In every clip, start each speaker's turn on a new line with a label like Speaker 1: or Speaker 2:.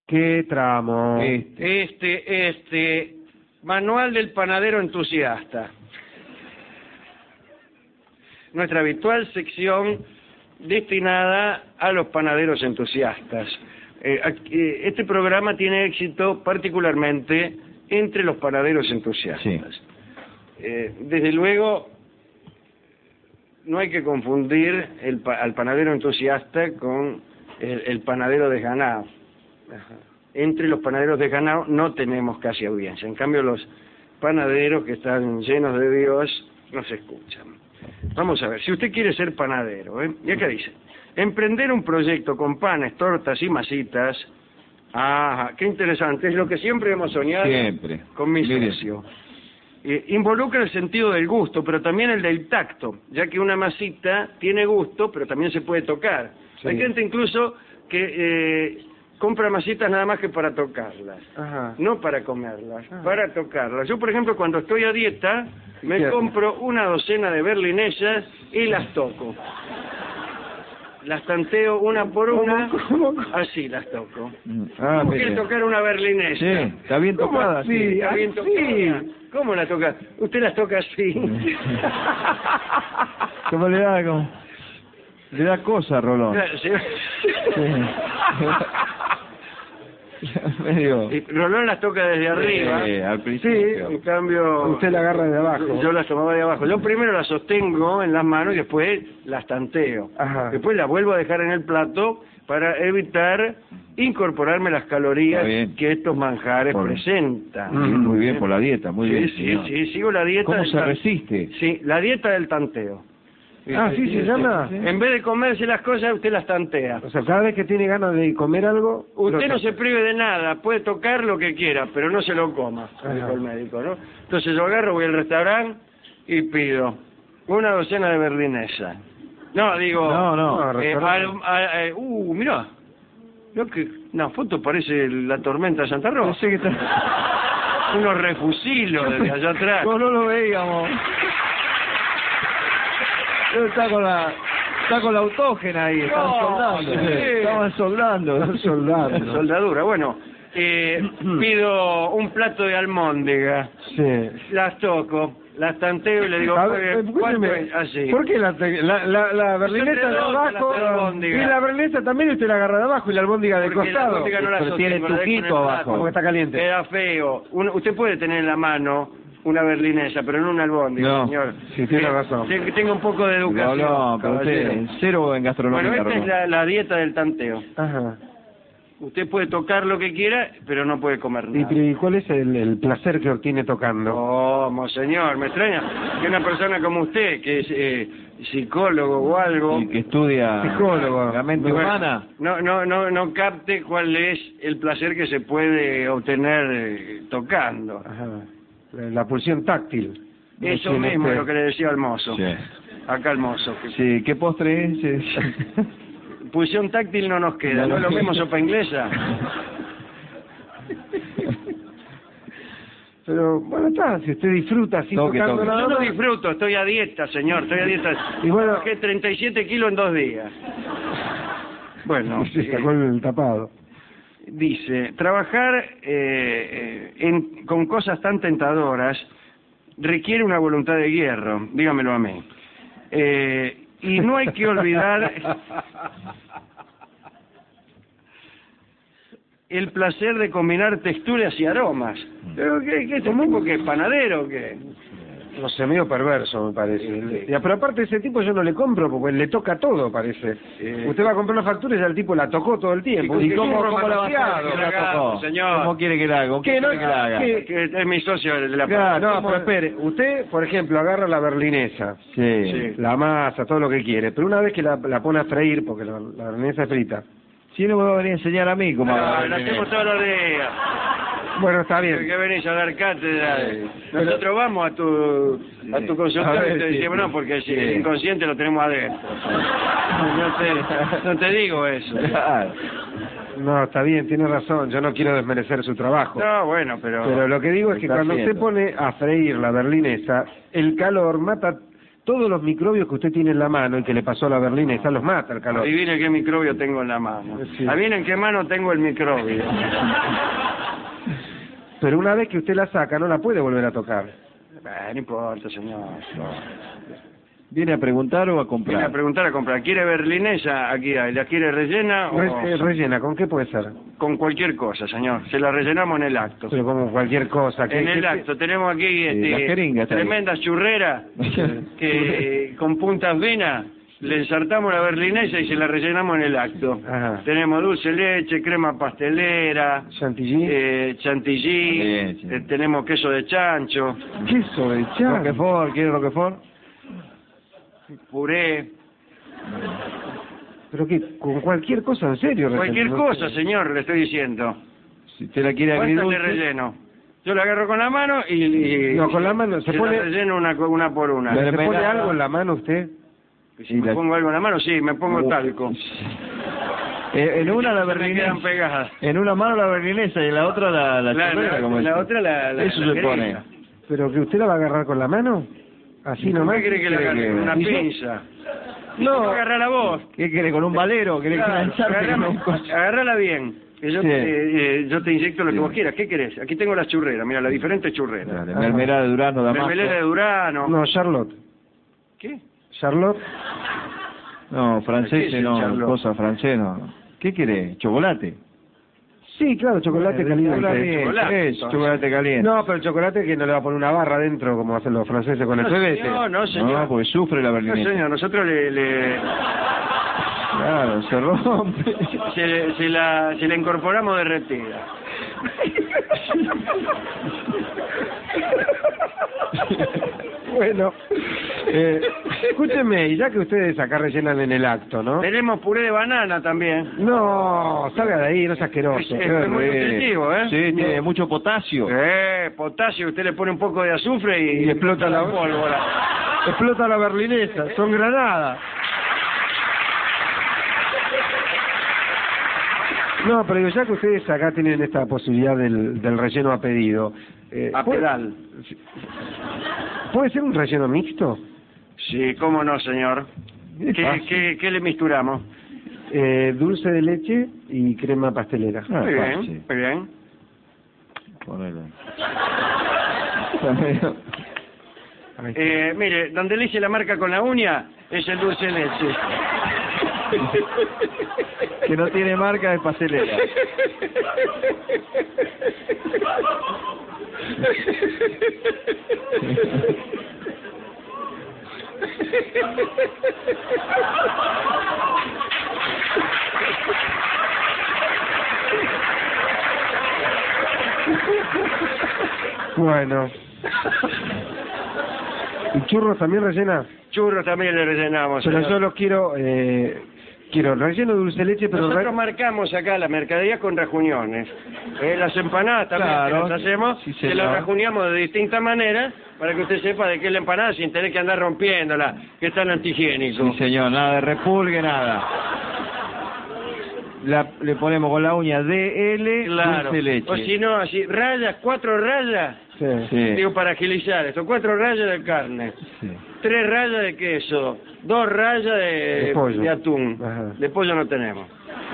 Speaker 1: ¿Qué tramo?
Speaker 2: Manual del panadero entusiasta. Nuestra habitual sección destinada a los panaderos entusiastas. Este programa tiene éxito particularmente entre los panaderos entusiastas. Sí. Desde luego, no hay que confundir al panadero entusiasta con el panadero desganado. Ajá. Entre los panaderos desganados no tenemos casi audiencia. En cambio, los panaderos que están llenos de Dios no se escuchan. Vamos a ver, si usted quiere ser panadero, ¿y acá dice? Emprender un proyecto con panes, tortas y masitas. Ajá, qué interesante, es lo que siempre hemos soñado. Siempre. Con mi socio. Involucra el sentido del gusto, pero también el del tacto, ya que una masita tiene gusto, pero también se puede tocar. Sí. Hay gente incluso que compra masitas nada más que para tocarlas. Ajá. No para comerlas, ajá, para tocarlas. Yo, por ejemplo, cuando estoy a dieta, me compro una docena de berlinesas y las toco. Las tanteo una por una, así las toco. ¿Cómo quiere tocar una berlinesa? Sí,
Speaker 1: está bien tocada.
Speaker 2: Sí, está bien tocada. ¿Cómo la toca? Usted las toca así.
Speaker 1: ¿Cómo le da? Le da cosa, Rolón. Sí.
Speaker 2: Y Rolón las toca desde arriba.
Speaker 1: Al principio.
Speaker 2: Sí, en cambio...
Speaker 1: Usted la agarra de abajo.
Speaker 2: Yo las tomaba de abajo. Yo primero las sostengo en las manos y después las tanteo. Ajá. Después las vuelvo a dejar en el plato para evitar incorporarme las calorías que estos manjares presentan.
Speaker 1: Muy bien, por la dieta, muy bien.
Speaker 2: Sí, sigo la dieta.
Speaker 1: ¿Cómo se resiste?
Speaker 2: Sí, la dieta del tanteo.
Speaker 1: Sí, se llama.
Speaker 2: Sí. En vez de comerse las cosas, usted las tantea.
Speaker 1: O sea, cada vez que tiene ganas de comer algo...
Speaker 2: Usted no se prive de nada, puede tocar lo que quiera, pero no se lo coma, dijo el médico, ¿no? Entonces yo agarro, voy al restaurante y pido una docena de berlinesa. No, digo... mirá. Una foto parece la tormenta de Santa Rosa.
Speaker 1: Sí,
Speaker 2: unos refusilos desde allá atrás.
Speaker 1: No lo veíamos. Está con la autógena ahí, están soldando. Estaban soldando.
Speaker 2: Soldadura, bueno. Pido un plato de almóndega. Sí. Las toco, las tanteo y le digo, ¿cuánto es? Así.
Speaker 1: ¿Por qué la berlinesa de abajo? Y la berlinesa también usted la agarra de abajo y la albóndiga de costado.
Speaker 2: La no la
Speaker 1: pero tiene tuquito abajo. Porque está caliente.
Speaker 2: Era feo. Usted puede tener en la mano una berlinesa, pero no una albóndiga, señor.
Speaker 1: Sí, tiene razón.
Speaker 2: Tengo un poco de educación.
Speaker 1: No, pero usted, cero en gastronomía.
Speaker 2: Bueno, esta es la dieta del tanteo. Ajá. Usted puede tocar lo que quiera, pero no puede comer nada.
Speaker 1: ¿Y cuál es el placer que obtiene tocando?
Speaker 2: ¿Cómo, señor? Me extraña que una persona como usted, que es psicólogo o algo...
Speaker 1: Y que estudia la mente humana.
Speaker 2: No capte cuál es el placer que se puede obtener tocando.
Speaker 1: Ajá. La pulsión táctil.
Speaker 2: Eso mismo es lo que le decía al mozo. Sí. Acá al mozo.
Speaker 1: Sí, ¿qué postre es?
Speaker 2: Pulsión táctil no nos queda, ¿no es lo mismo sopa inglesa?
Speaker 1: Pero, bueno, está, si usted disfruta así tocando...
Speaker 2: Yo no disfruto, estoy a dieta, señor, estoy a dieta. Y bueno... Bajé 37 kilos en 2 días. Bueno...
Speaker 1: Se sacó el tapado.
Speaker 2: Dice, trabajar con cosas tan tentadoras requiere una voluntad de hierro, dígamelo a mí. Y no hay que olvidar el placer de combinar texturas y aromas. ¿Pero qué este tipo que es panadero o qué?
Speaker 1: No sé, medio perverso me parece. Pero aparte ese tipo yo no le compro porque le toca todo, parece. Usted va a comprar una factura y ya el tipo la tocó todo el tiempo.
Speaker 2: ¿Y cómo la va a hacer? La tocó, señor.
Speaker 1: ¿Cómo quiere que la haga?
Speaker 2: Que es mi socio de la
Speaker 1: factura. No, pero espere. Usted, por ejemplo, agarra la berlinesa, la masa, todo lo que quiere. Pero una vez que la pone a freír, porque la berlinesa es frita.
Speaker 2: Si no me va a venir a enseñar a mí cómo la hacemos todos los días.
Speaker 1: Bueno, está bien.
Speaker 2: ¿Qué venís a dar cátedra? Nosotros vamos a tu consultorio y te decimos, no, porque el inconsciente lo tenemos adentro. No te digo eso.
Speaker 1: No, está bien, tiene razón. Yo no quiero desmerecer su trabajo.
Speaker 2: No, bueno, pero...
Speaker 1: Pero lo que digo es que cuando usted pone a freír la berlinesa, el calor mata todos los microbios que usted tiene en la mano y que le pasó a la berlinesa los mata el calor.
Speaker 2: Adivine qué microbio tengo en la mano.
Speaker 1: Sí.
Speaker 2: Adivine en qué mano tengo el microbio.
Speaker 1: Pero una vez que usted la saca, no la puede volver a tocar.
Speaker 2: No importa, señor.
Speaker 3: ¿Viene a preguntar o a
Speaker 2: Viene
Speaker 3: comprar?
Speaker 2: a preguntar a comprar. ¿Quiere berlinesa? Aquí hay. ¿La quiere rellena o
Speaker 1: Rellena, ¿con qué puede ser?
Speaker 2: con cualquier cosa, señor? Se la rellenamos en el acto.
Speaker 1: Pero como cualquier cosa.
Speaker 2: En el acto tenemos aquí
Speaker 3: la jeringa está ahí.
Speaker 2: tremenda churrera que con puntas venas le ensartamos la berlinesa y se la rellenamos en el acto.
Speaker 1: Ajá.
Speaker 2: Tenemos dulce de leche, crema pastelera,
Speaker 1: Chantilly.
Speaker 2: chantilly,
Speaker 3: Sí.
Speaker 2: tenemos queso de chancho,
Speaker 1: Queso de chancho.
Speaker 3: ¿Roquefort? ¿Quiere Roquefort?
Speaker 2: puré,
Speaker 1: Pero que con cualquier cosa, en serio.
Speaker 2: cualquier
Speaker 1: no
Speaker 2: cosa,
Speaker 1: sé.
Speaker 2: señor, le estoy diciendo.
Speaker 3: Si usted la quiere
Speaker 2: ¿Cuántas le
Speaker 3: agridulce...
Speaker 2: relleno? Yo la agarro con la mano y
Speaker 1: No, con la mano, se
Speaker 2: la
Speaker 1: pone-
Speaker 2: relleno una por una.
Speaker 1: ¿Se pone
Speaker 3: mermelada.
Speaker 1: algo en la mano usted?
Speaker 2: Si me pongo algo en la mano, sí, me pongo talco.
Speaker 3: en una la
Speaker 2: Se me quedan
Speaker 3: berlinesa.
Speaker 2: pegadas.
Speaker 3: En una mano la berlinesa y en la otra la churrera, como
Speaker 2: la
Speaker 3: dice.
Speaker 2: otra la
Speaker 3: Eso
Speaker 2: la
Speaker 3: se pone.
Speaker 2: jeringa.
Speaker 1: ¿Pero que usted la va a agarrar con la mano? ¿Así nomás?
Speaker 2: ¿Qué cree que le agarre? Con una
Speaker 1: ¿Y yo?
Speaker 2: pinza.
Speaker 1: No.
Speaker 2: Agarra la voz.
Speaker 3: ¿Qué quiere? ¿Con un valero? ¿Quiere engancharte con un coche?
Speaker 2: Agárrala bien. Que yo,
Speaker 3: Sí.
Speaker 2: yo te inyecto lo que
Speaker 3: Sí.
Speaker 2: vos quieras. ¿Qué querés? Aquí tengo las churreras. Mira, las diferentes churreras.
Speaker 3: Dale, mermelada de durazno, damasco.
Speaker 2: Mermelada de Durano.
Speaker 1: No, Charlotte.
Speaker 2: ¿Qué?
Speaker 1: Charlotte.
Speaker 3: No,
Speaker 2: ¿Qué
Speaker 3: francés
Speaker 2: es el
Speaker 3: no,
Speaker 2: Charlotte?
Speaker 3: cosa francés no. ¿Qué quiere? ¿Chocolate?
Speaker 1: Sí, claro, chocolate caliente.
Speaker 2: chocolate,
Speaker 3: Es
Speaker 2: entonces.
Speaker 3: chocolate caliente.
Speaker 1: No, pero el chocolate que no le va a poner una barra adentro como hacen los franceses con el
Speaker 2: No,
Speaker 1: pebete.
Speaker 2: señor, no, señor.
Speaker 3: No, porque sufre la
Speaker 2: No,
Speaker 3: berlinesa.
Speaker 2: señor, nosotros
Speaker 3: Claro, se rompe.
Speaker 2: se la incorporamos derretida.
Speaker 1: Bueno, escúcheme, y ya que ustedes acá rellenan en el acto, ¿no?
Speaker 2: Tenemos puré de banana también.
Speaker 1: No, salga de ahí, no es asqueroso.
Speaker 2: Es muy nutritivo, ¿eh?
Speaker 3: Sí, tiene mucho potasio.
Speaker 2: Potasio, usted le pone un poco de azufre y
Speaker 1: explota la
Speaker 2: pólvora.
Speaker 1: Explota la berlinesa, son granadas. No, pero digo, ya que ustedes acá tienen esta posibilidad del relleno a pedido.
Speaker 2: A pedal.
Speaker 1: ¿Puede ser un relleno mixto?
Speaker 2: Sí, cómo no, señor. ¿Qué le misturamos?
Speaker 1: Dulce de leche y crema pastelera.
Speaker 3: Ah,
Speaker 2: Muy bien,
Speaker 3: fácil.
Speaker 2: muy bien.
Speaker 3: Ponelo.
Speaker 2: Mire, donde le hice la marca con la uña es el dulce de leche.
Speaker 3: Que no tiene marca de pastelera.
Speaker 1: Bueno. ¿Y churros también rellena?
Speaker 2: Churros también le rellenamos.
Speaker 1: Pero
Speaker 2: señor.
Speaker 1: yo los quiero, quiero relleno de dulce de leche, pero...
Speaker 2: Nosotros marcamos acá la mercadería con rejuniones. Las empanadas también
Speaker 3: Claro,
Speaker 2: que las hacemos,
Speaker 3: sí,
Speaker 2: se
Speaker 3: señor.
Speaker 2: las rejuneamos de distintas maneras para que usted sepa de qué es la empanada sin tener que andar rompiéndola, que es tan antihigiénico.
Speaker 3: Sí, señor, nada de repulgue, nada. Le ponemos con la uña DL
Speaker 2: Claro.
Speaker 3: dulce de leche.
Speaker 2: O si no, así, rayas, 4 rayas,
Speaker 1: Sí.
Speaker 3: Sí.
Speaker 2: digo para agilizar esto, 4 rayas de carne,
Speaker 3: Sí.
Speaker 2: 3 rayas de queso, 2 rayas
Speaker 1: De pollo.
Speaker 2: de atún.
Speaker 1: Ajá.
Speaker 2: De pollo no tenemos.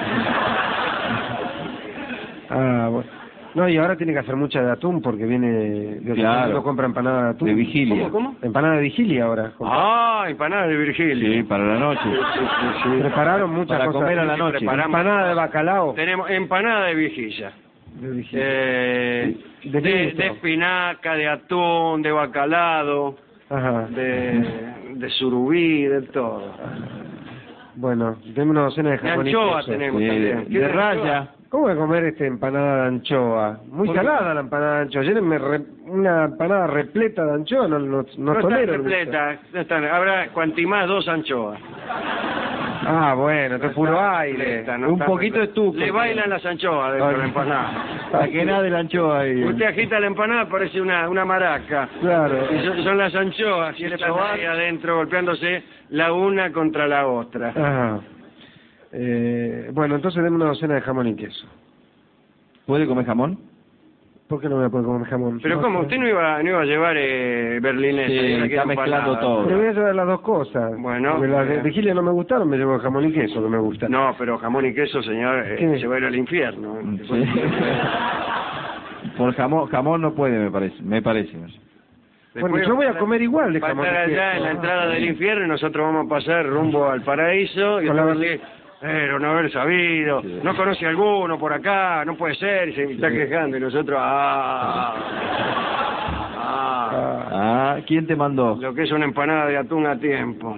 Speaker 1: Ah, bueno. No, y ahora tiene que hacer mucha de atún porque viene...
Speaker 3: Claro.
Speaker 1: No compra empanada de atún.
Speaker 3: De vigilia.
Speaker 2: ¿Cómo?
Speaker 1: Empanada de vigilia ahora.
Speaker 2: Ah, empanadas de Virgilio.
Speaker 3: Sí, para la noche.
Speaker 1: Prepararon muchas
Speaker 3: Para
Speaker 1: cosas.
Speaker 3: comer a la
Speaker 1: Sí,
Speaker 3: noche.
Speaker 2: preparamos.
Speaker 1: Empanada de bacalao.
Speaker 2: Tenemos empanada de vigilia.
Speaker 1: De vigilia.
Speaker 2: De
Speaker 1: listo.
Speaker 2: espinaca, de atún, de bacalado,
Speaker 1: Ajá.
Speaker 2: de surubí, de todo.
Speaker 1: Bueno, tenemos una docena de
Speaker 2: De
Speaker 1: jamón y
Speaker 2: anchoa
Speaker 1: queso.
Speaker 2: tenemos
Speaker 3: Sí,
Speaker 2: también. ¿Quiere
Speaker 3: de raya.
Speaker 1: ¿Cómo voy a comer empanada de anchoa? Muy
Speaker 2: ¿Por qué?
Speaker 1: salada la empanada de anchoa. Llénenme una empanada repleta de anchoa, no
Speaker 2: No está
Speaker 1: tolero. el gusto.
Speaker 2: repleta, no está, habrá cuantimás 2 anchoas.
Speaker 1: Ah, bueno, esto es puro aire.
Speaker 2: Repleta, no
Speaker 3: Un
Speaker 2: está
Speaker 3: poquito
Speaker 2: repleta.
Speaker 3: estuco.
Speaker 2: Le bailan las anchoas dentro de la empanada.
Speaker 3: Para que nada de la anchoa ahí.
Speaker 2: Usted agita la empanada, parece una maraca.
Speaker 1: Claro.
Speaker 2: Y son las anchoas y están ahí adentro golpeándose la una contra la otra.
Speaker 1: Ajá. Bueno, entonces denme una docena de jamón y queso.
Speaker 3: ¿Puede comer jamón?
Speaker 1: ¿Por qué no me voy a poder comer jamón?
Speaker 2: Pero
Speaker 1: No
Speaker 2: ¿cómo?
Speaker 1: sé.
Speaker 2: Usted no iba a llevar berlinesa.
Speaker 3: Sí,
Speaker 2: y ahora
Speaker 3: está
Speaker 2: quiere
Speaker 3: mezclando
Speaker 2: empanadas.
Speaker 3: todo.
Speaker 1: Pero voy a llevar las dos cosas.
Speaker 2: Bueno,
Speaker 1: Porque las
Speaker 2: bien.
Speaker 1: de Giles no me gustaron, me llevo jamón y queso, que me gusta.
Speaker 2: No, pero jamón y queso, señor,
Speaker 1: ¿Qué?
Speaker 2: se va a ir al infierno.
Speaker 3: Sí. Por jamón no puede, me parece.
Speaker 1: Bueno, yo voy a comer igual de
Speaker 2: Va a
Speaker 1: jamón
Speaker 2: estar
Speaker 1: y
Speaker 2: allá
Speaker 1: queso.
Speaker 2: en la entrada del infierno y nosotros vamos a pasar rumbo al paraíso y
Speaker 1: Con la
Speaker 2: usted dice, pero no haber sabido,
Speaker 3: Sí.
Speaker 2: no conoce a alguno por acá, no puede ser, y se está quejando y nosotros,
Speaker 3: ¿Quién te mandó?
Speaker 2: lo que es una empanada de atún a tiempo.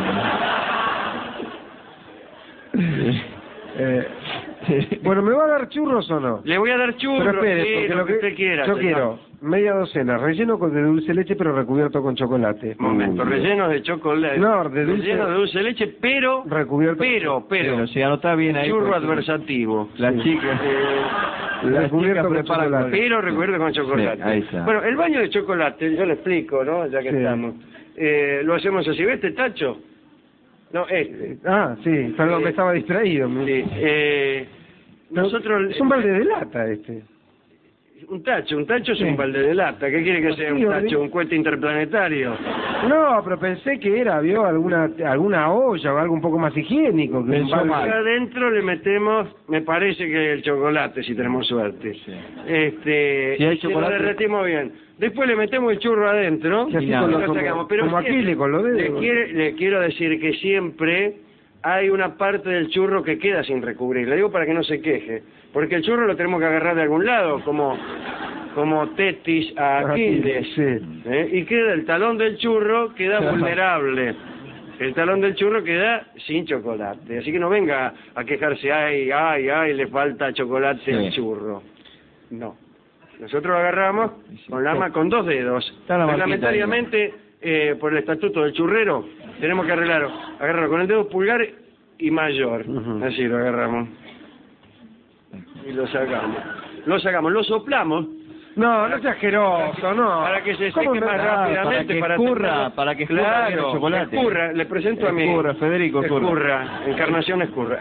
Speaker 1: Bueno, ¿me va a dar churros o no?
Speaker 2: Le voy a dar churros,
Speaker 1: Pero espere,
Speaker 2: sí,
Speaker 1: porque
Speaker 2: lo que usted quiera.
Speaker 1: yo
Speaker 2: señor.
Speaker 1: quiero media docena, relleno de dulce de leche, pero recubierto con chocolate.
Speaker 2: Momento, relleno de chocolate.
Speaker 1: No, de dulce-
Speaker 2: Relleno de dulce de leche, pero,
Speaker 1: Recubierto
Speaker 3: Pero si anota bien ahí.
Speaker 2: churro
Speaker 3: porque
Speaker 2: adversativo.
Speaker 3: Las chicas. Las
Speaker 1: Recubierto
Speaker 3: chicas
Speaker 1: con
Speaker 3: preparan
Speaker 1: chocolate.
Speaker 2: Pero recuerdo con chocolate.
Speaker 3: Sí, ahí está.
Speaker 2: Bueno, el baño de chocolate, yo le explico, ¿no? Ya que
Speaker 1: Sí.
Speaker 2: estamos. Lo hacemos así, ¿ves este tacho? No, este.
Speaker 1: Ah, sí, perdón, me estaba distraído.
Speaker 2: Sí, nosotros...
Speaker 1: Es un balde de lata este.
Speaker 2: Un tacho es
Speaker 1: Sí.
Speaker 2: un balde de lata. ¿Qué quiere que sea un
Speaker 1: Sí,
Speaker 2: tacho? ¿Un cohete interplanetario?
Speaker 1: No, pero pensé que era, vio, alguna olla o algo un poco más higiénico. Que un
Speaker 3: Pensó
Speaker 1: balde.
Speaker 3: mal.
Speaker 2: Acá adentro le metemos, me parece que el chocolate, si tenemos suerte.
Speaker 3: Sí.
Speaker 2: Si
Speaker 3: hay
Speaker 2: lo
Speaker 3: chocolate-
Speaker 2: derretimos bien. Después le metemos el churro adentro
Speaker 1: Y así
Speaker 2: y
Speaker 3: con
Speaker 2: lo
Speaker 3: lo-
Speaker 2: sacamos. Pero
Speaker 1: como
Speaker 2: siempre-
Speaker 1: Aquiles con los dedos.
Speaker 2: le quiero decir que siempre hay una parte del churro que queda sin recubrir. Le digo para que no se queje. Porque el churro lo tenemos que agarrar de algún lado, como Tetis a Aquiles.
Speaker 1: Sí.
Speaker 2: Y queda el talón del churro, queda vulnerable. El talón del churro queda sin chocolate. Así que no venga a quejarse, ay, le falta chocolate
Speaker 3: Sí.
Speaker 2: al churro. No. Nosotros lo agarramos con 2 dedos.
Speaker 3: Está la marquita
Speaker 2: Reglamentariamente, por el estatuto del churrero, tenemos que agarrarlo con el dedo pulgar y mayor.
Speaker 1: Ujú.
Speaker 2: Así lo agarramos. Y lo sacamos, lo soplamos.
Speaker 1: No, no sea asqueroso, no.
Speaker 2: Para que se
Speaker 1: ¿Cómo
Speaker 2: seque
Speaker 1: me-
Speaker 2: más rápidamente.
Speaker 3: para que escurra,
Speaker 2: tenerlo-
Speaker 3: para que escurra bien el
Speaker 2: claro,
Speaker 3: chocolate.
Speaker 2: Escurra, le presento a mí.
Speaker 3: Escurra, Federico, escurra.
Speaker 2: Encarnación escurra.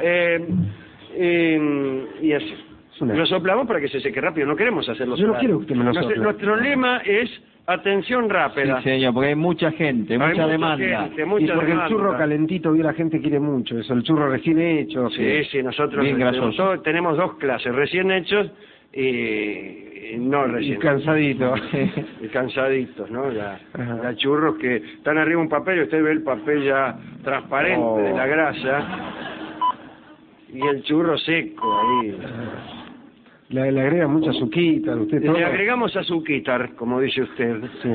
Speaker 2: Y así.
Speaker 1: Es una-
Speaker 2: Lo soplamos para que se seque rápido, no queremos hacerlo
Speaker 1: Yo no
Speaker 2: soplar.
Speaker 1: quiero que usted me lo sople.
Speaker 2: Nuestro lema es atención rápida.
Speaker 3: Sí, señor, porque hay mucha gente,
Speaker 2: Hay
Speaker 3: mucha
Speaker 2: mucha
Speaker 3: demanda.
Speaker 2: gente,
Speaker 1: Y
Speaker 2: mucha
Speaker 1: porque
Speaker 2: demanda.
Speaker 1: el churro calentito, vio, la gente quiere mucho eso, el churro recién hecho.
Speaker 2: Sí, nosotros
Speaker 3: Bien grasoso.
Speaker 2: tenemos 2 clases, recién hechos y no
Speaker 1: Y
Speaker 2: recién
Speaker 1: cansadito.
Speaker 2: y cansaditos, ¿no?
Speaker 1: Ajá.
Speaker 2: La churros que están arriba de un papel y usted ve el papel ya transparente
Speaker 1: Oh.
Speaker 2: de la grasa y el churro seco ahí.
Speaker 1: Le agrega mucha azuquita, usted todo.
Speaker 2: Le agregamos azuquitar, como dice usted.
Speaker 1: Sí.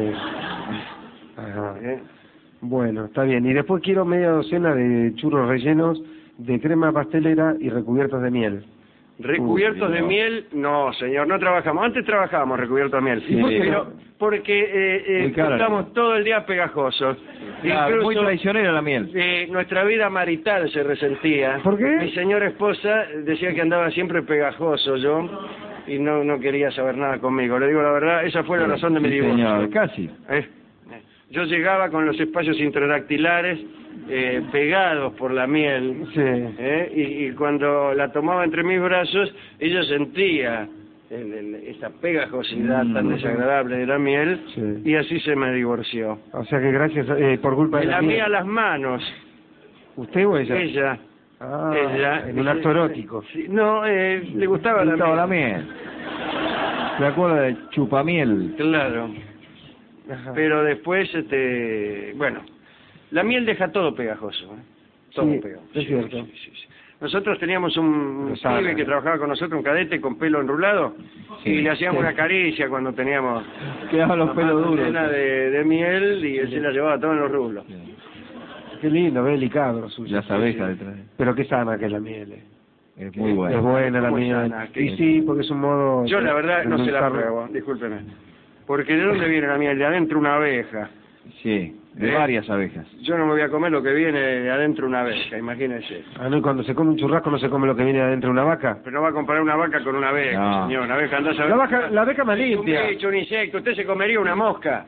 Speaker 1: Ajá.
Speaker 2: ¿eh?
Speaker 1: Bueno, está bien. Y después quiero media docena de churros rellenos de crema pastelera y recubiertos de miel.
Speaker 2: Recubiertos
Speaker 3: Uy,
Speaker 2: de
Speaker 3: no.
Speaker 2: miel, no, señor, no trabajamos. Antes trabajábamos recubiertos de miel.
Speaker 3: Sí. ¿Y por qué
Speaker 2: Pero porque
Speaker 3: Muy cara.
Speaker 2: estamos todo el día pegajosos.
Speaker 3: Claro, muy
Speaker 2: Incluso,
Speaker 3: traicionera la miel.
Speaker 2: nuestra vida marital se resentía.
Speaker 1: ¿Por qué?
Speaker 2: Mi señora esposa decía que andaba siempre pegajoso yo y no quería saber nada conmigo. Le digo la verdad, esa fue la razón de mi
Speaker 3: Sí,
Speaker 2: divorcio.
Speaker 3: señor, casi.
Speaker 2: Yo llegaba con los espacios intradactilares pegados por la miel.
Speaker 1: Sí.
Speaker 2: Y cuando la tomaba entre mis brazos, ella sentía esa pegajosidad tan desagradable de la miel
Speaker 1: Sí.
Speaker 2: y así se me divorció.
Speaker 1: O sea que gracias, por culpa
Speaker 2: Me
Speaker 1: de la
Speaker 2: lamía
Speaker 1: miel.
Speaker 2: las manos,
Speaker 1: ¿Usted o ella?
Speaker 2: ella.
Speaker 1: Ah,
Speaker 2: ella.
Speaker 1: en un acto erótico.
Speaker 2: Sí, no, le gustaba la
Speaker 3: Gustaba
Speaker 2: miel.
Speaker 3: la miel. ¿Se acuerda de chupamiel?
Speaker 2: Claro.
Speaker 1: Ajá.
Speaker 2: Pero después, bueno, la miel deja todo pegajoso. Todo
Speaker 1: Sí,
Speaker 2: pegajoso.
Speaker 1: es cierto.
Speaker 2: Sí. Nosotros teníamos un
Speaker 1: Lo sabe.
Speaker 2: pibe que trabajaba con nosotros, un cadete con pelo enrulado,
Speaker 3: Sí.
Speaker 2: y le hacíamos una caricia cuando teníamos
Speaker 3: Quedaban los
Speaker 2: la
Speaker 3: pelos
Speaker 2: mano
Speaker 3: duros.
Speaker 2: llena de miel y él se la llevaba todo en los rulos.
Speaker 1: Qué lindo, ve delicado suyo.
Speaker 3: Las abejas detrás.
Speaker 1: Pero qué sana que es la miel.
Speaker 3: Es muy bueno.
Speaker 1: Es buena la
Speaker 2: Muy
Speaker 1: miel.
Speaker 2: sana,
Speaker 1: Y sí, porque es un modo...
Speaker 2: Yo la verdad
Speaker 1: de
Speaker 2: no se la
Speaker 1: usarlo.
Speaker 2: pruebo, discúlpeme. Porque ¿de dónde viene la miel? De adentro una abeja.
Speaker 3: Sí, de
Speaker 2: ¿Eh?
Speaker 3: varias abejas.
Speaker 2: Yo no me voy a comer lo que viene de adentro una abeja, imagínese.
Speaker 1: Ah, no, y cuando se come un churrasco no se come lo que viene de adentro de una vaca.
Speaker 2: Pero no va a comparar una vaca con una abeja,
Speaker 3: No.
Speaker 2: señor. Una abeja, andás a ver.
Speaker 1: La vaca más limpia.
Speaker 2: Un bicho, un insecto. ¿Usted se comería una mosca?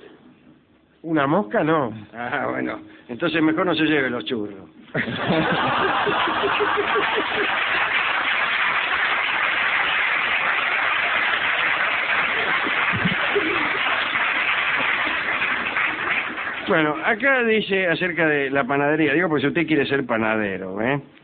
Speaker 1: Una mosca no.
Speaker 2: Ah, bueno. Entonces mejor no se lleve los churros. Bueno, acá dice acerca de la panadería, digo, pues si usted quiere ser panadero,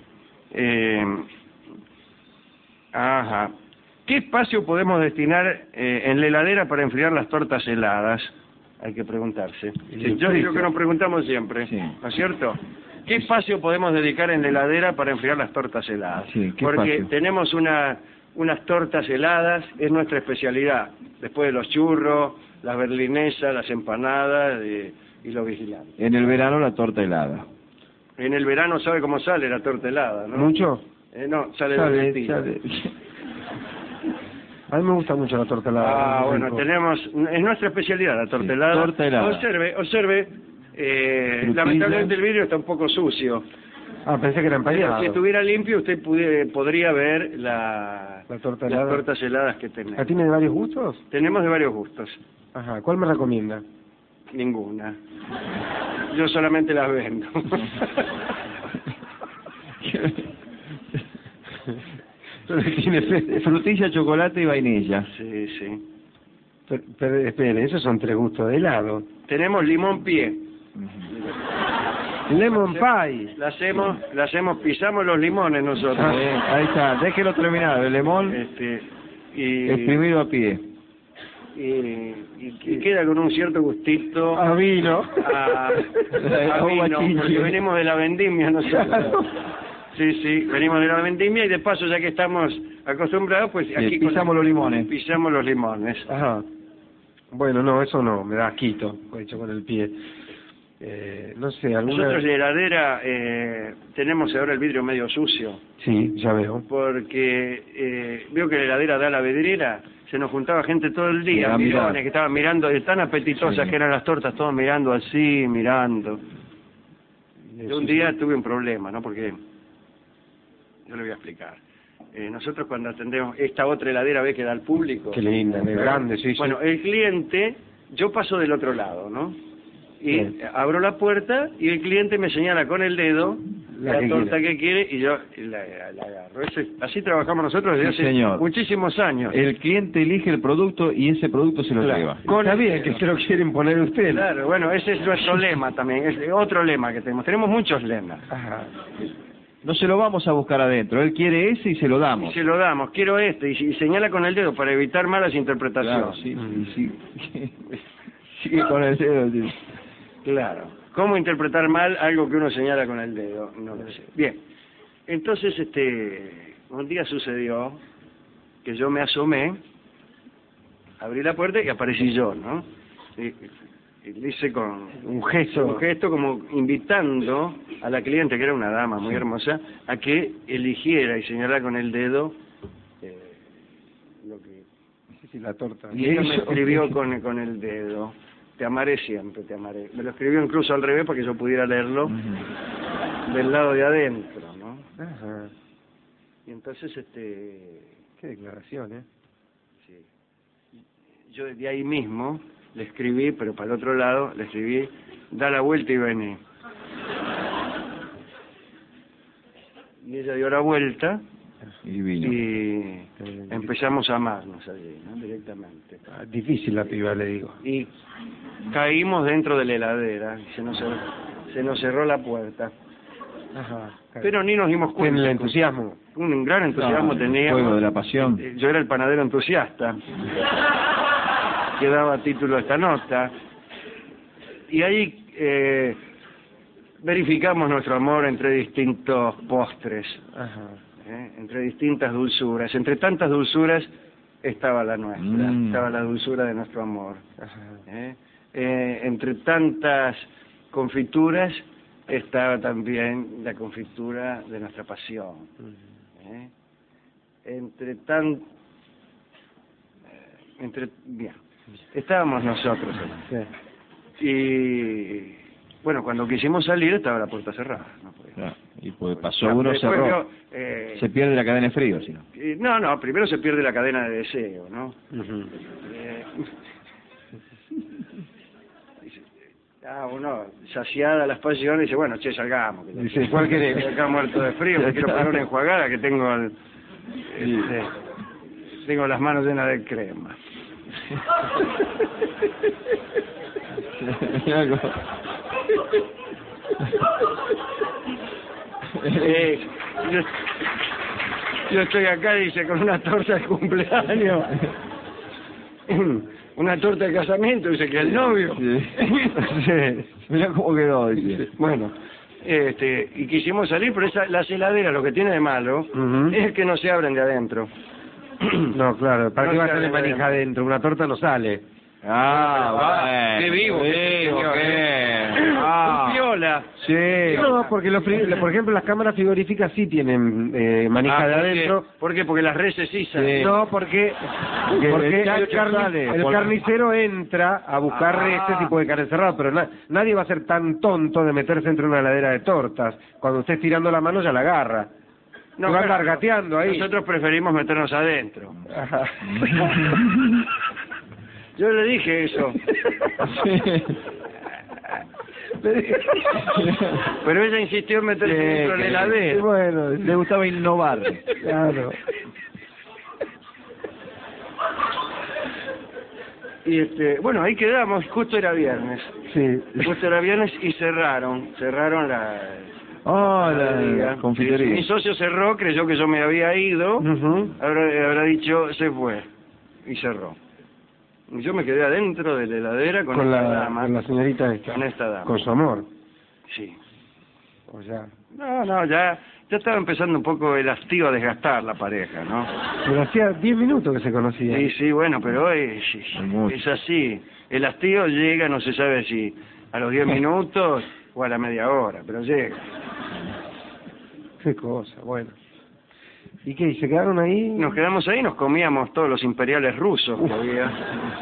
Speaker 2: ajá. ¿Qué espacio podemos destinar en la heladera para enfriar las tortas heladas? Hay que preguntarse. Sí, yo digo que nos preguntamos siempre, sí. ¿No es cierto? ¿Qué espacio podemos dedicar en la heladera para enfriar las tortas heladas?
Speaker 3: Sí,
Speaker 2: porque
Speaker 3: espacio?
Speaker 2: Tenemos unas tortas heladas, es nuestra especialidad. Después de los churros, las berlinesas, las empanadas y los vigilantes.
Speaker 3: En el verano la torta helada.
Speaker 2: En el verano sabe cómo sale la torta helada, ¿no?
Speaker 1: ¿Mucho?
Speaker 2: No, sale de
Speaker 1: sale. A mí me gusta mucho la torta helada.
Speaker 2: Bueno, tenemos, es nuestra especialidad la torta helada.
Speaker 3: Torta helada.
Speaker 2: Observe, lamentablemente el vidrio está un poco sucio.
Speaker 1: Pensé que era empañado.
Speaker 2: Si estuviera limpio usted podría ver las tortas heladas que tenemos.
Speaker 1: ¿Tiene de varios gustos?
Speaker 2: Tenemos de varios gustos.
Speaker 1: Ajá, ¿cuál me recomienda?
Speaker 2: Ninguna. Yo solamente las vendo.
Speaker 3: Tiene frutilla, chocolate y vainilla.
Speaker 2: Sí.
Speaker 1: Pero espere, esos son 3 gustos de helado.
Speaker 2: Tenemos limón pie.
Speaker 1: Lemon pie.
Speaker 2: La hacemos, pisamos los limones nosotros.
Speaker 3: Ahí está, déjelo terminar, el limón exprimido a pie.
Speaker 2: Y queda con un cierto gustito
Speaker 1: a vino.
Speaker 2: A vino, porque venimos de la vendimia nosotros. Sí, venimos de la vendimia y de paso, ya que estamos acostumbrados, pues aquí
Speaker 3: pisamos los limones.
Speaker 2: Pisamos los limones.
Speaker 1: Ajá. Bueno, no, eso no, me da asquito, hecho con el pie. No sé,
Speaker 2: Nosotros de heladera tenemos ahora el vidrio medio sucio.
Speaker 1: Sí, ya veo.
Speaker 2: Porque veo que la heladera da la vidriera, se nos juntaba gente todo el día, mirones que estaban mirando, tan apetitosas que eran las tortas, todos mirando así, mirando. Y un día tuve un problema, ¿no? Porque, yo le voy a explicar. Nosotros cuando atendemos esta otra heladera, ve que da al público.
Speaker 1: Qué linda, grande, sí.
Speaker 2: Bueno, el cliente, yo paso del otro lado, ¿no? Y abro la puerta y el cliente me señala con el dedo la torta que quiere y yo la agarro. Así trabajamos nosotros desde hace muchísimos años.
Speaker 3: El cliente elige el producto y ese producto se lo lleva.
Speaker 1: Está bien que se lo quieren poner usted.
Speaker 2: Claro, bueno, ese es nuestro lema también, es otro lema que tenemos. Tenemos muchos lemas.
Speaker 1: Ajá.
Speaker 3: No se lo vamos a buscar adentro, él quiere ese y se lo damos.
Speaker 2: Y se lo damos, quiero este, y señala con el dedo para evitar malas interpretaciones.
Speaker 3: Claro, sí. Sigue con el dedo, sí.
Speaker 2: Claro. ¿Cómo interpretar mal algo que uno señala con el dedo? No lo sé. Bien. Entonces, un día sucedió que yo me asomé, abrí la puerta y aparecí yo, ¿no? Y le hice con un gesto como invitando a la cliente, que era una dama muy hermosa, a que eligiera y señalara con el dedo lo que...
Speaker 1: Sí, la torta.
Speaker 2: Y ella me escribió con el dedo: te amaré siempre, te amaré. Me lo escribió incluso al revés para que yo pudiera leerlo del lado de adentro, ¿no?
Speaker 1: Ajá.
Speaker 2: Y entonces,
Speaker 1: qué declaración, ¿eh?
Speaker 2: Sí. Yo de ahí mismo le escribí, pero para el otro lado, le escribí: da la vuelta y vení. Y ella dio la vuelta
Speaker 3: y vino.
Speaker 2: Y empezamos a amarnos allí, ¿no? Directamente.
Speaker 1: Difícil la piba, le digo.
Speaker 2: Y caímos dentro de la heladera, y se nos cerró la puerta.
Speaker 1: Ajá.
Speaker 2: Pero ni nos dimos cuenta.
Speaker 1: En el entusiasmo.
Speaker 2: Un gran entusiasmo teníamos.
Speaker 3: Fuego de la pasión.
Speaker 2: Yo era el panadero entusiasta, que daba título a esta nota. Y ahí verificamos nuestro amor entre distintos postres. Ajá. Entre distintas dulzuras. Entre tantas dulzuras estaba la nuestra, estaba la dulzura de nuestro amor. Entre tantas confituras estaba también la confitura de nuestra pasión. Bien, estábamos nosotros. Y bueno, cuando quisimos salir estaba la puerta cerrada.
Speaker 3: Y pues pasó uno, cerró. Se pierde la cadena de frío, ¿sí?
Speaker 2: No, primero se pierde la cadena de deseo, ¿no? Uno, saciada las pasiones, dice: bueno, che, salgamos.
Speaker 1: Dice: ¿cuál querés?
Speaker 2: Acá muerto de frío, me quiero poner una enjuagada, que tengo tengo las manos llenas de crema. Yo estoy acá, dice, con una torta de cumpleaños. Una torta de casamiento, dice que el novio.
Speaker 3: Sí. Mira cómo quedó, dice.
Speaker 2: Bueno, y quisimos salir, pero las heladeras lo que tiene de malo es que no se abren de adentro.
Speaker 1: No, claro, ¿para
Speaker 2: No
Speaker 1: qué va a
Speaker 2: se
Speaker 1: salir
Speaker 2: abre
Speaker 1: manija adentro? Una torta no sale.
Speaker 3: Bueno.
Speaker 2: ¡Qué vivo!
Speaker 3: Vivo, qué.
Speaker 2: ¡Piola!
Speaker 3: Sí.
Speaker 1: No, porque por ejemplo las cámaras frigoríficas sí tienen manija de adentro.
Speaker 2: ¿Por qué? Porque las reses sí salen.
Speaker 3: Sí.
Speaker 1: No, porque el carnicero entra a buscar reses y puede quedar encerrado, pero nadie va a ser tan tonto de meterse entre una heladera de tortas. Cuando esté estirando la mano ya la agarra. No, va a andar gateando ahí.
Speaker 2: Nosotros preferimos meternos adentro. Yo le dije eso. Pero ella insistió en meterse dentro de la heladera.
Speaker 3: Bueno, le gustaba innovar.
Speaker 1: Claro.
Speaker 2: Y bueno, ahí quedamos, justo era viernes.
Speaker 1: Sí.
Speaker 2: Justo era viernes y cerraron la
Speaker 3: La confitería.
Speaker 2: Mi socio cerró, creyó que yo me había ido, habrá dicho, se fue, y cerró. Y yo me quedé adentro de la heladera con esta dama.
Speaker 1: Con la señorita esta.
Speaker 2: Con esta dama.
Speaker 1: Con su amor.
Speaker 2: Sí.
Speaker 1: O sea.
Speaker 2: No, ya estaba empezando un poco el hastío a desgastar la pareja, ¿no?
Speaker 1: Pero hacía 10 minutos que se conocían.
Speaker 2: Sí, bueno, pero es así. El hastío llega, no se sabe si a los 10 minutos o a la media hora, pero llega.
Speaker 1: Qué cosa, bueno. ¿Y qué? ¿Y se quedaron ahí?
Speaker 2: Nos quedamos ahí, nos comíamos todos los imperiales rusos que había.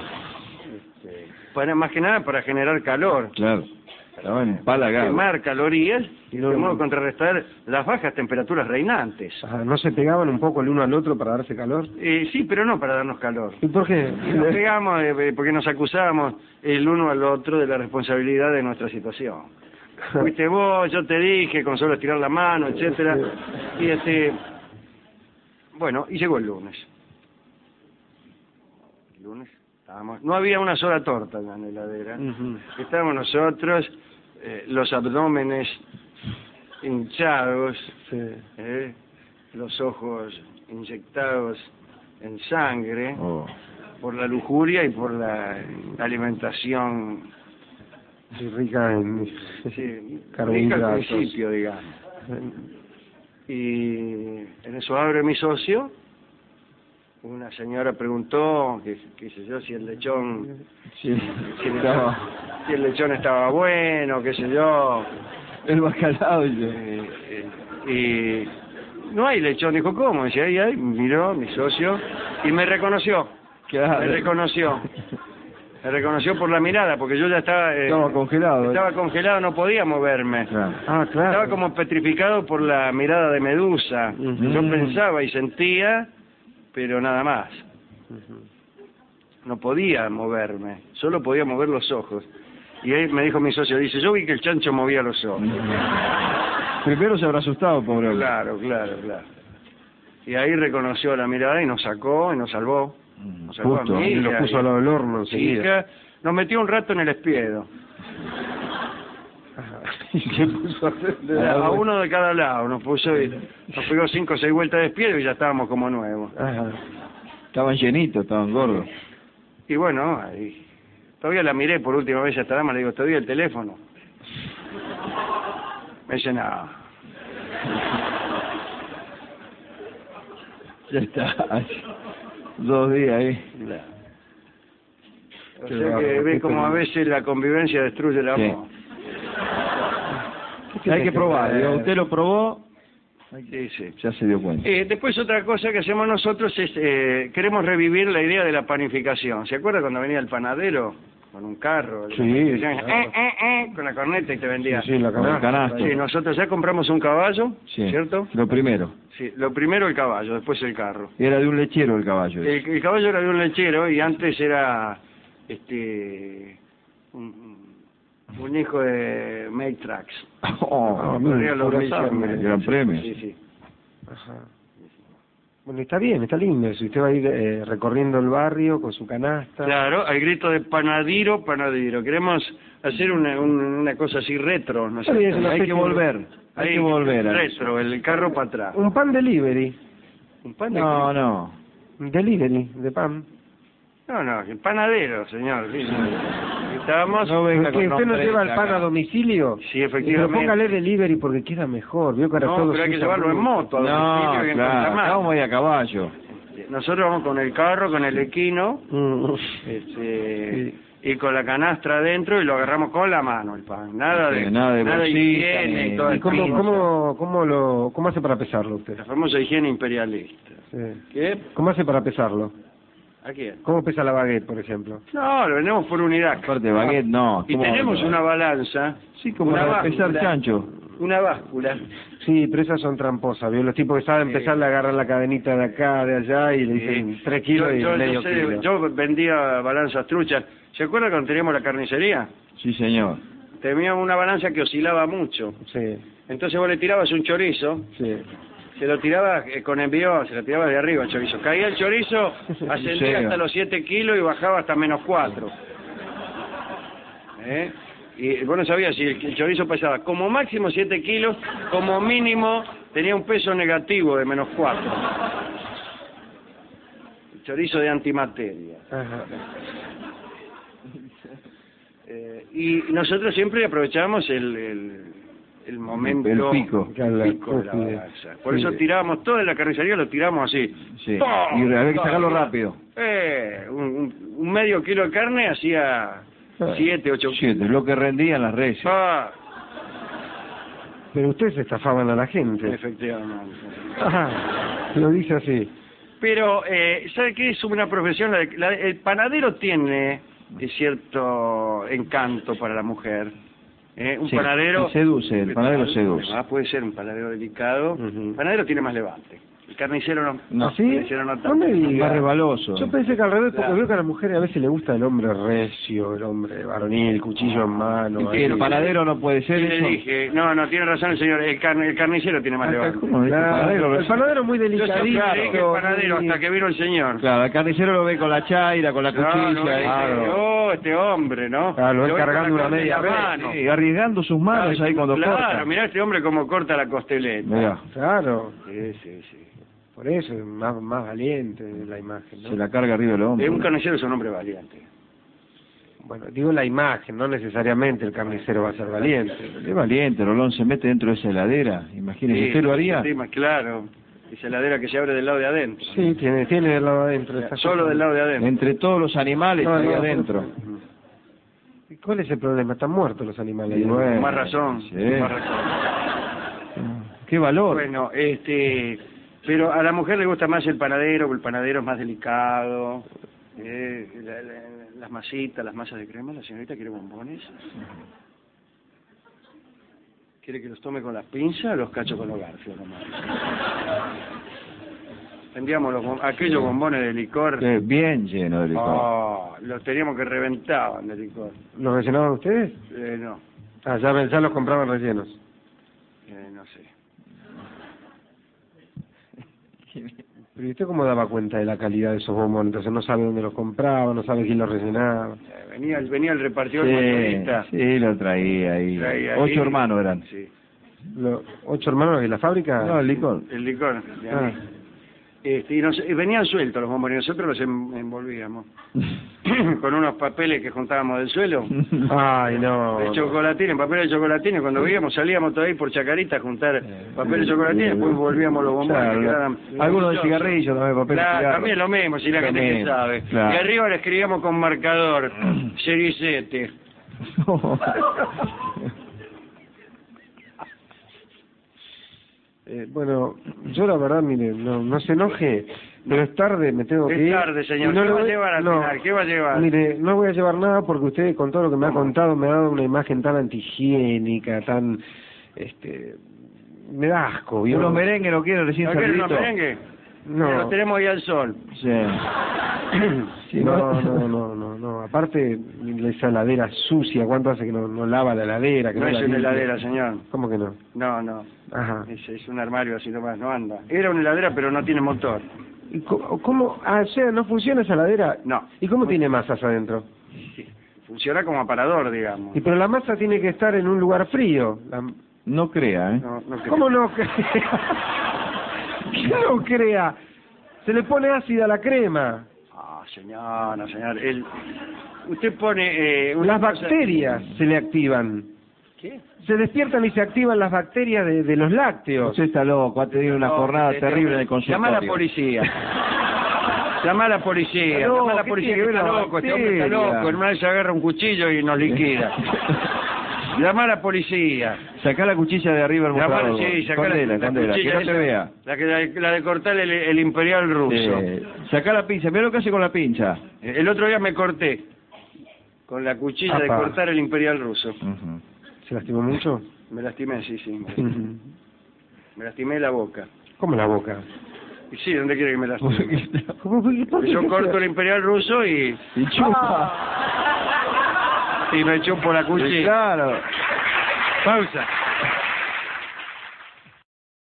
Speaker 2: Más que nada para generar calor.
Speaker 3: Claro. Estaba empalagado.
Speaker 2: Quemar calorías y de modo de contrarrestar las bajas temperaturas reinantes.
Speaker 1: ¿No se pegaban un poco el uno al otro para darse calor?
Speaker 2: Sí, pero no para darnos calor.
Speaker 1: ¿Y por qué?
Speaker 2: Nos pegamos porque nos acusábamos el uno al otro de la responsabilidad de nuestra situación. Fuiste vos, yo te dije, con solo estirar la mano, etcétera. Y bueno, y llegó el lunes. El lunes no había una sola torta en la heladera. Estábamos nosotros, los abdómenes hinchados, los ojos inyectados en sangre por la lujuria y por la alimentación
Speaker 1: rica en
Speaker 2: carbohidratos. Rica al principio, digamos. Y en eso abre mi socio. Una señora preguntó, qué sé yo, si el lechón, si el lechón estaba bueno, qué sé yo.
Speaker 3: El bacalao.
Speaker 2: Y no hay lechón, dijo, ¿cómo? Dice, ahí, miró mi socio y me reconoció.
Speaker 3: Claro.
Speaker 2: Me reconoció por la mirada, porque yo ya estaba
Speaker 3: congelado.
Speaker 2: Estaba congelado, no podía moverme.
Speaker 3: Claro.
Speaker 1: Claro.
Speaker 2: Estaba como petrificado por la mirada de Medusa. Yo pensaba y sentía, pero nada más. No podía moverme, solo podía mover los ojos. Y ahí me dijo mi socio, dice, yo vi que el chancho movía los ojos.
Speaker 3: Primero se habrá asustado, pobre hombre.
Speaker 2: Claro. Y ahí reconoció la mirada y nos sacó y nos salvó. Nos salvó
Speaker 1: Justo,
Speaker 2: a mí,
Speaker 1: y lo puso al lado del horno enseguida.
Speaker 2: Nos metió un rato en el espiedo.
Speaker 1: ¿Y qué puso a hacer?
Speaker 2: A uno de cada lado nos puso y nos pegó 5 o 6 vueltas de espiedo y ya estábamos como nuevos.
Speaker 3: Estaban llenitos, estaban gordos.
Speaker 2: Y bueno, ahí todavía la miré por última vez a esta dama, le digo, ¿te doy el teléfono? Me dice, no.
Speaker 3: Ya está, 2 días ahí.
Speaker 2: O sea que ve como a veces la convivencia destruye el amor.
Speaker 3: Sí. Hay que probar, usted lo probó,
Speaker 2: Sí.
Speaker 3: ya se dio cuenta.
Speaker 2: Después otra cosa que hacemos nosotros es, queremos revivir la idea de la panificación. ¿Se acuerda cuando venía el panadero con un carro?
Speaker 1: Sí.
Speaker 2: Con la corneta y te vendía.
Speaker 1: Sí, la
Speaker 3: canasta.
Speaker 2: Sí, nosotros ya compramos un caballo,
Speaker 3: Sí.
Speaker 2: ¿cierto?
Speaker 3: Lo primero.
Speaker 2: Sí, lo primero el caballo, después el carro.
Speaker 3: Era de un lechero el caballo.
Speaker 2: El caballo era de un lechero y antes era un hijo de Matrax.
Speaker 3: Gran premio.
Speaker 2: Sí.
Speaker 1: Ajá. Bueno, está bien, está lindo. Si usted va a ir recorriendo el barrio con su canasta.
Speaker 2: Claro, al grito de panadiro, panadiro. Queremos hacer una cosa así retro, ¿no sé?
Speaker 1: Está bien, es una
Speaker 3: Hay que
Speaker 1: especie de-
Speaker 3: volver. Hay que volver. a eso.
Speaker 2: Retro, el carro para atrás.
Speaker 1: Un pan delivery.
Speaker 2: Un pan de
Speaker 3: No, no.
Speaker 1: Delivery de pan.
Speaker 2: No, el panadero, señor. Sí. Estábamos...
Speaker 3: No venga
Speaker 1: Porque
Speaker 3: con
Speaker 1: usted nos
Speaker 3: nombre
Speaker 1: lleva el
Speaker 3: de
Speaker 1: pan
Speaker 3: acá.
Speaker 1: a domicilio.
Speaker 2: Sí, efectivamente.
Speaker 1: Pero póngale delivery porque queda mejor. Vio que ahora
Speaker 2: No,
Speaker 1: todo
Speaker 2: pero hay
Speaker 1: se
Speaker 2: que
Speaker 1: usa
Speaker 2: llevarlo en
Speaker 1: mucho.
Speaker 2: moto. a
Speaker 3: No,
Speaker 2: domicilio y en
Speaker 3: claro.
Speaker 2: contramano.
Speaker 3: Acá vamos a ir a caballo.
Speaker 2: Nosotros vamos con el carro, con el equino,
Speaker 1: Mm.
Speaker 2: y con la canastra adentro y lo agarramos con la mano el pan. Nada de,
Speaker 3: Sí, nada de bolsita,
Speaker 2: higiene
Speaker 3: ni-
Speaker 2: y toda
Speaker 1: ¿Y cómo hace para pesarlo usted?
Speaker 2: la famosa higiene imperialista.
Speaker 1: Sí.
Speaker 2: ¿Qué?
Speaker 1: ¿Cómo hace para pesarlo?
Speaker 2: ¿A quién?
Speaker 1: ¿Cómo pesa la baguette, por ejemplo?
Speaker 2: No, lo vendemos por unidad.
Speaker 3: Aparte, baguette, no.
Speaker 2: Y
Speaker 3: ¿Cómo
Speaker 2: tenemos
Speaker 3: vamos a-
Speaker 2: una balanza,
Speaker 3: Sí, como
Speaker 2: una
Speaker 3: para pesar
Speaker 2: báscula.
Speaker 3: chancho.
Speaker 2: una báscula.
Speaker 1: Sí, pero esas son tramposas, ¿vio? Los tipos que saben pesar le agarran la cadenita de acá, de allá y le dicen 3 kilos y medio kilo.
Speaker 2: Yo vendía balanzas truchas. ¿Se acuerda cuando teníamos la carnicería?
Speaker 3: Sí, señor.
Speaker 2: Teníamos una balanza que oscilaba mucho.
Speaker 1: Sí,
Speaker 2: Entonces vos le tirabas un chorizo,
Speaker 1: sí.
Speaker 2: se lo tiraba con envío, se lo tiraba de arriba el chorizo. Caía el chorizo, ascendía
Speaker 3: Sí.
Speaker 2: hasta los 7 kilos y bajaba hasta menos 4. Y vos no sabías si el chorizo pesaba como máximo 7 kilos, como mínimo tenía un peso negativo de menos 4. El chorizo de antimateria.
Speaker 1: Ajá.
Speaker 2: Y nosotros siempre aprovechábamos el momento,
Speaker 3: El pico.
Speaker 2: el pico de la
Speaker 1: Sí.
Speaker 2: balanza. Por
Speaker 1: Sí.
Speaker 2: eso tirábamos todo en la carnicería, lo tiramos así.
Speaker 3: Sí.
Speaker 2: ¡Pum!
Speaker 3: Y había que sacarlo rápido.
Speaker 2: Un medio kilo de carne hacía 7, 8 kilos.
Speaker 3: 7, lo que rendían las reses.
Speaker 2: Ah,
Speaker 1: Pero ustedes estafaban a la gente.
Speaker 2: efectivamente.
Speaker 1: Ajá. Lo dice así.
Speaker 2: Pero, ¿sabe qué es una profesión? El panadero tiene cierto encanto para la mujer. Un
Speaker 3: Sí,
Speaker 2: panadero...
Speaker 3: seduce, el panadero seduce.
Speaker 2: Puede ser un panadero delicado.
Speaker 1: Ujú.
Speaker 2: El panadero tiene más levante. El carnicero no.
Speaker 3: No.
Speaker 1: ¿Ah, sí?
Speaker 2: El carnicero no tanto.
Speaker 1: No me diga.
Speaker 3: Más resbaloso.
Speaker 1: Yo pensé que al revés, porque
Speaker 2: Claro.
Speaker 1: veo que a las mujeres a veces le gusta el hombre recio, el hombre varonil, el cuchillo en mano.
Speaker 3: ¿Y
Speaker 1: ahí.
Speaker 3: el panadero no puede ser
Speaker 2: Sí, le
Speaker 3: eso?
Speaker 2: dije, no, tiene razón el señor, el carnicero tiene más levante.
Speaker 3: ¿Cómo? El panadero,
Speaker 1: El panadero es muy
Speaker 2: Yo siempre
Speaker 1: delicadito.
Speaker 2: creí que el panadero hasta que vino el señor.
Speaker 3: Claro, el carnicero lo ve con la chaira, con la cuchilla.
Speaker 2: No,
Speaker 3: ahí.
Speaker 2: oh, este hombre, ¿no?
Speaker 1: Claro, lo ves
Speaker 2: Lo ve
Speaker 1: cargando
Speaker 2: con la
Speaker 1: una media
Speaker 2: corte en la
Speaker 1: vez.
Speaker 2: mano.
Speaker 3: Sí, arriesgando sus manos ahí cuando
Speaker 2: Claro,
Speaker 3: corta.
Speaker 2: mirá este hombre cómo corta la costeleta.
Speaker 3: Mirá,
Speaker 1: Claro,
Speaker 2: Sí.
Speaker 1: por eso es más valiente la imagen, ¿no?
Speaker 3: se la carga arriba del hombro.
Speaker 2: Un carnicero es un hombre valiente.
Speaker 1: Bueno, digo la imagen, no necesariamente el carnicero va a ser valiente.
Speaker 3: Es valiente, Rolón, se mete dentro de esa heladera. Imagínese, ¿usted lo haría?
Speaker 2: Sí, más claro. Esa heladera que se abre del lado de adentro.
Speaker 1: Sí, tiene del lado adentro. esa
Speaker 2: Solo
Speaker 1: cosa.
Speaker 2: del lado de adentro.
Speaker 3: Entre todos los animales
Speaker 1: No,
Speaker 3: ahí
Speaker 1: no,
Speaker 3: adentro.
Speaker 1: ¿Y cuál es el problema? Están muertos los animales.
Speaker 3: Y
Speaker 1: ¿no?
Speaker 3: bueno.
Speaker 2: Con más razón.
Speaker 3: Sí.
Speaker 2: Con más razón.
Speaker 3: Qué valor.
Speaker 2: Bueno, pero a la mujer le gusta más el panadero, porque el panadero es más delicado. Las masitas, las masas de crema, la señorita quiere bombones. ¿Quiere que los tome con las pinzas o los cacho con los garfios nomás? Tendríamos aquellos bombones de licor.
Speaker 3: Bien lleno de licor.
Speaker 2: Oh, los teníamos que reventaban de licor.
Speaker 1: ¿Los rellenaban ustedes?
Speaker 2: No,
Speaker 1: Ah, ya los compraban rellenos.
Speaker 2: no sé.
Speaker 1: Pero ¿y usted cómo daba cuenta de la calidad de esos bombones? Entonces no sabe dónde los compraba, no sabe quién los rellenaba.
Speaker 2: Venía el repartidor
Speaker 3: Sí,
Speaker 2: motorista.
Speaker 3: sí, lo traía ahí.
Speaker 2: Traía ahí.
Speaker 3: 8 hermanos eran.
Speaker 2: Sí.
Speaker 1: Los 8 hermanos de la fábrica.
Speaker 3: No, el licor.
Speaker 2: El licor. de
Speaker 1: Ah.
Speaker 2: anís. Y venían sueltos los bombones, nosotros los envolvíamos con unos papeles que juntábamos del suelo,
Speaker 1: Ay, no.
Speaker 2: de chocolatina, en papel de chocolatina. Cuando veíamos, salíamos todo ahí por Chacarita a juntar papel de chocolatina, después volvíamos los bombones.
Speaker 3: Claro,
Speaker 2: que quedaban
Speaker 3: algunos de
Speaker 2: deliciosos.
Speaker 3: cigarrillos, también papel de
Speaker 2: Claro,
Speaker 3: cigarro.
Speaker 2: también lo mismo, si la gente que
Speaker 3: También,
Speaker 2: sabe.
Speaker 3: claro.
Speaker 2: Y arriba le escribíamos con marcador, Cericete.
Speaker 1: Bueno, yo la verdad, mire, no se enoje, pero es tarde, me tengo que ir.
Speaker 2: Es tarde, señor.
Speaker 1: Y no
Speaker 2: ¿Qué
Speaker 1: le
Speaker 2: va a
Speaker 1: voy-
Speaker 2: llevar al
Speaker 1: no,
Speaker 2: final? ¿Qué va a llevar?
Speaker 1: Mire, no voy a llevar nada porque usted, con todo lo que me ha contado, me ha dado una imagen tan antihigiénica, tan, me da asco, ¿vio?
Speaker 3: Unos merengues no quieren recién
Speaker 2: ¿No quieren unos
Speaker 3: servido.
Speaker 2: merengues?
Speaker 1: No.
Speaker 2: Los tenemos ahí al sol.
Speaker 3: Sí. Sí,
Speaker 1: No, aparte, esa heladera sucia, ¿cuánto hace que no lava la heladera? Que
Speaker 2: No es
Speaker 1: la
Speaker 2: una
Speaker 1: limpia?
Speaker 2: heladera, señor.
Speaker 1: ¿Cómo que no?
Speaker 2: No.
Speaker 1: Ajá.
Speaker 2: Es un armario así nomás, no anda. Era una heladera, pero no tiene motor.
Speaker 1: ¿Y cómo? Ah, o sea, ¿no funciona esa heladera?
Speaker 2: No.
Speaker 1: ¿Y cómo tiene masas adentro?
Speaker 2: Sí. Funciona como aparador, digamos.
Speaker 1: Y pero la masa tiene que estar en un lugar frío.
Speaker 3: No crea, ¿eh?
Speaker 2: No creo.
Speaker 1: ¿Cómo no crea? ¿Qué no crea? Se le pone ácida a la crema.
Speaker 2: Ah, señor, no, señor. Usted pone...
Speaker 1: Las bacterias se le activan.
Speaker 2: ¿Qué?
Speaker 1: Se despiertan y se activan las bacterias de los lácteos.
Speaker 3: Usted está loco, ha tenido una jornada terrible en el consultorio.
Speaker 2: Llama a la policía. Llama a la policía.
Speaker 1: No,
Speaker 2: Llama a la
Speaker 1: ¿qué
Speaker 2: policía,
Speaker 1: tiene
Speaker 2: que
Speaker 1: que
Speaker 2: está
Speaker 1: ver la
Speaker 2: loco. Este hombre está
Speaker 1: bacteria?
Speaker 2: loco. En una vez se agarra un cuchillo y nos liquida. Llama a la policía.
Speaker 3: Sacá la cuchilla de arriba al mostrador.
Speaker 2: Sí, sacá
Speaker 3: Condela, que
Speaker 2: cuchilla
Speaker 3: no se
Speaker 2: esa,
Speaker 3: vea.
Speaker 2: La de cortar el imperial ruso.
Speaker 3: Sacá la pinza, mira lo que hace con la pinza.
Speaker 2: El otro día me corté con la cuchilla de
Speaker 1: Apa.
Speaker 2: cortar el imperial ruso.
Speaker 1: ¿Se lastimó mucho?
Speaker 2: Me lastimé, sí. Me lastimé la boca.
Speaker 1: ¿Cómo la boca?
Speaker 2: Y sí, ¿dónde quiere que me lastime?
Speaker 1: ¿Cómo?
Speaker 2: Yo corto el imperial ruso y
Speaker 3: chupa.
Speaker 2: me chupo la cuchilla.
Speaker 3: Claro.
Speaker 2: Pausa.